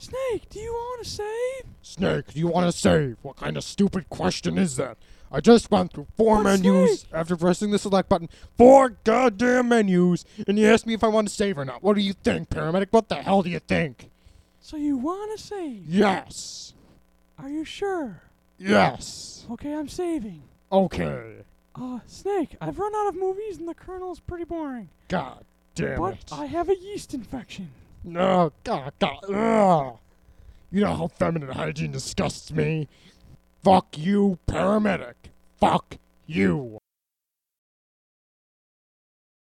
Snake, do you want to save? Snake, do you want to save? What kind of stupid question is that? I just went through four But menus Snake! after pressing the select button. 4 goddamn menus, and you asked me if I want to save or not. What do you think, paramedic? What the hell do you think? So you want to save? Yes. Are you sure? Yes. Okay, I'm saving. Okay. Snake, I've run out of movies and the Colonel's pretty boring. God damn But it. I have a yeast infection. No, God. Ugh. You know how feminine hygiene disgusts me? Fuck you, paramedic. Fuck you.